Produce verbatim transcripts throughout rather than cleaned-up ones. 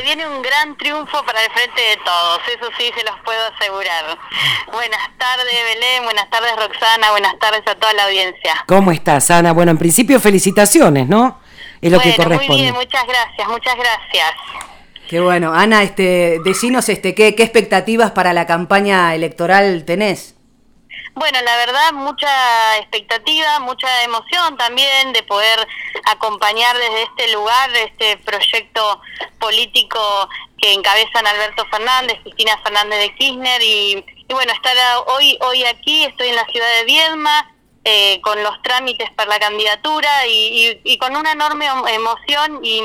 viene un gran triunfo para el Frente de Todos, eso sí se los puedo asegurar. Buenas tardes, Belén, buenas tardes, Roxana, buenas tardes a toda la audiencia. ¿Cómo estás, Ana? Bueno, en principio felicitaciones, ¿no? Es lo bueno, que corresponde. Muy bien, muchas gracias, muchas gracias. Qué bueno. Ana, este, decinos este, ¿qué, qué expectativas para la campaña electoral tenés? Bueno, la verdad, mucha expectativa, mucha emoción también de poder acompañar desde este lugar, este proyecto político que encabezan Alberto Fernández, Cristina Fernández de Kirchner y, y bueno, estar hoy hoy aquí, estoy en la ciudad de Viedma, eh, con los trámites para la candidatura y, y, y con una enorme emoción y,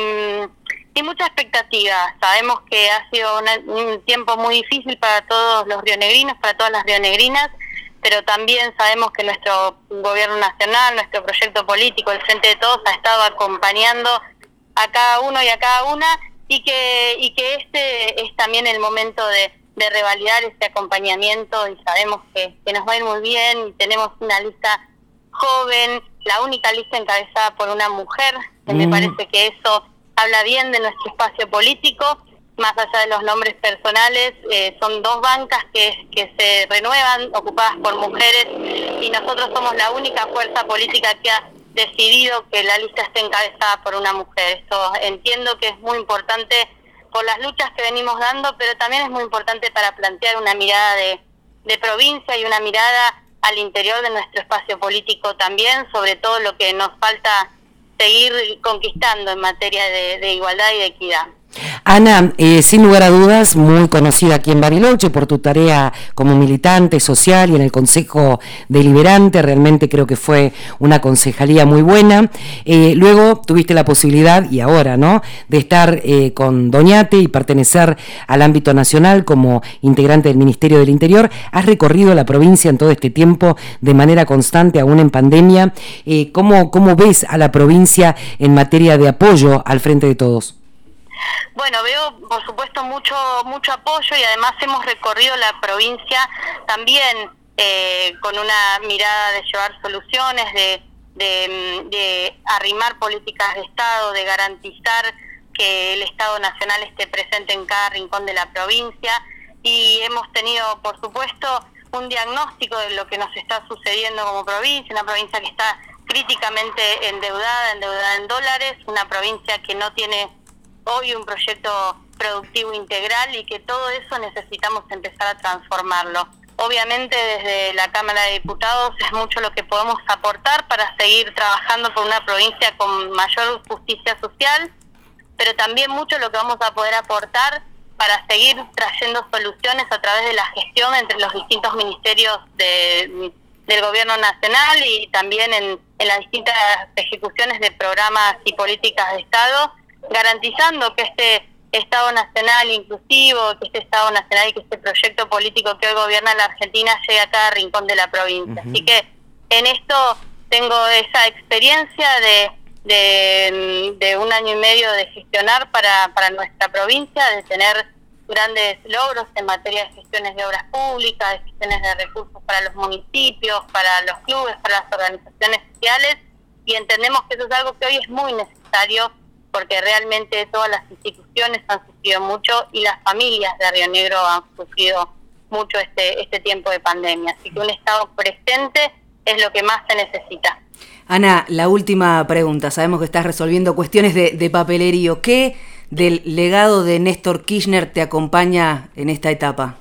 y mucha expectativa. Sabemos que ha sido una, un tiempo muy difícil para todos los rionegrinos, para todas las rionegrinas, pero también sabemos que nuestro gobierno nacional, nuestro proyecto político, el Frente de Todos, ha estado acompañando a cada uno y a cada una, y que y que este es también el momento de, de revalidar ese acompañamiento, y sabemos que, que nos va a ir muy bien, y tenemos una lista joven, la única lista encabezada por una mujer, que mm. me parece que eso habla bien de nuestro espacio político. Más allá de los nombres personales, eh, son dos bancas que, que se renuevan, ocupadas por mujeres, y nosotros somos la única fuerza política que ha decidido que la lista esté encabezada por una mujer. Eso entiendo que es muy importante por las luchas que venimos dando, pero también es muy importante para plantear una mirada de, de provincia y una mirada al interior de nuestro espacio político también, sobre todo lo que nos falta seguir conquistando en materia de, de igualdad y de equidad. Ana, eh, sin lugar a dudas, muy conocida aquí en Bariloche por tu tarea como militante social y en el Consejo Deliberante, realmente creo que fue una concejalía muy buena. Eh, luego tuviste la posibilidad, y ahora, ¿no?, de estar eh, con Doñate y pertenecer al ámbito nacional como integrante del Ministerio del Interior. Has recorrido la provincia en todo este tiempo de manera constante, aún en pandemia. Eh, ¿cómo, ¿Cómo ves a la provincia en materia de apoyo al Frente de Todos? Bueno, veo por supuesto mucho mucho apoyo, y además hemos recorrido la provincia también eh, con una mirada de llevar soluciones, de, de, de arrimar políticas de Estado, de garantizar que el Estado Nacional esté presente en cada rincón de la provincia, y hemos tenido por supuesto un diagnóstico de lo que nos está sucediendo como provincia, una provincia que está críticamente endeudada, endeudada en dólares, una provincia que no tiene hoy un proyecto productivo integral, y que todo eso necesitamos empezar a transformarlo. Obviamente desde la Cámara de Diputados es mucho lo que podemos aportar para seguir trabajando por una provincia con mayor justicia social, pero también mucho lo que vamos a poder aportar para seguir trayendo soluciones a través de la gestión entre los distintos ministerios de, del Gobierno Nacional, y también en, en las distintas ejecuciones de programas y políticas de Estado, garantizando que este Estado Nacional inclusivo, que este Estado Nacional y que este proyecto político que hoy gobierna la Argentina llegue a cada rincón de la provincia. Uh-huh. Así que en esto tengo esa experiencia de, de, de un año y medio de gestionar para, para nuestra provincia, de tener grandes logros en materia de gestiones de obras públicas, de gestiones de recursos para los municipios, para los clubes, para las organizaciones sociales, y entendemos que eso es algo que hoy es muy necesario, porque realmente todas las instituciones han sufrido mucho y las familias de Río Negro han sufrido mucho este este tiempo de pandemia. Así que un Estado presente es lo que más se necesita. Ana, la última pregunta. Sabemos que estás resolviendo cuestiones de, de papelerío. ¿Qué del legado de Néstor Kirchner te acompaña en esta etapa?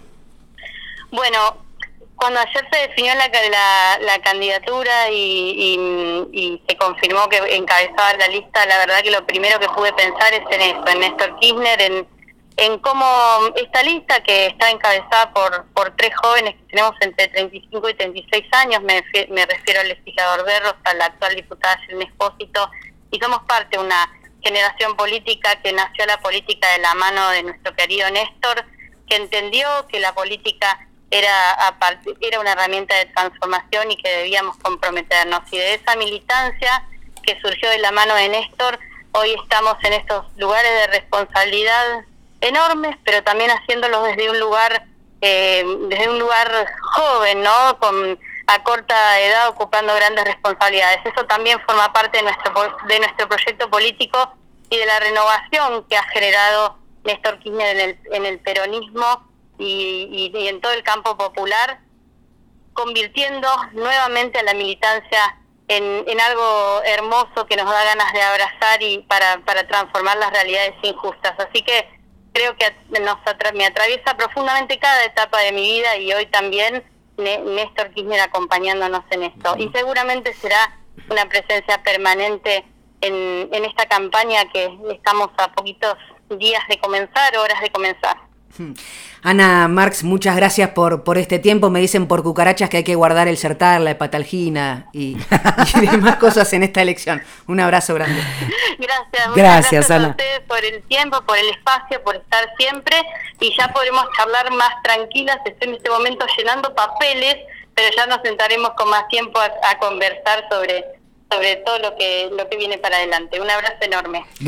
Bueno, cuando ayer se definió la, la, la candidatura y, y, y se confirmó que encabezaba la lista, la verdad que lo primero que pude pensar es en eso, en Néstor Kirchner, en, en cómo esta lista, que está encabezada por por tres jóvenes que tenemos entre treinta y cinco y treinta y seis años, me, me refiero al legislador Berros, a la actual diputada Yelena Espósito, y somos parte de una generación política que nació la política de la mano de nuestro querido Néstor, que entendió que la política era a partir, era una herramienta de transformación y que debíamos comprometernos. Y de esa militancia que surgió de la mano de Néstor, hoy estamos en estos lugares de responsabilidad enormes, pero también haciéndolo desde un lugar eh, desde un lugar joven, ¿no? Con a corta edad ocupando grandes responsabilidades. Eso también forma parte de nuestro de nuestro proyecto político y de la renovación que ha generado Néstor Kirchner en el, en el peronismo y, y, y en todo el campo popular, convirtiendo nuevamente a la militancia en, en algo hermoso que nos da ganas de abrazar y para, para transformar las realidades injustas. Así que creo que nos atra- me atraviesa profundamente cada etapa de mi vida y hoy también Néstor Kirchner acompañándonos en esto. Y seguramente será una presencia permanente en, en esta campaña que estamos a poquitos días de comenzar, horas de comenzar. Ana Marx, muchas gracias por, por este tiempo. Me dicen por cucarachas que hay que guardar el Sertar, la hepatalgina y, y demás cosas en esta elección. Un abrazo grande. Gracias, gracias, gracias Ana. a ustedes por el tiempo, por el espacio, por estar siempre y ya podremos charlar más tranquilas. Estoy en este momento llenando papeles, pero ya nos sentaremos con más tiempo a, a conversar sobre, sobre todo lo que, lo que viene para adelante. Un abrazo enorme.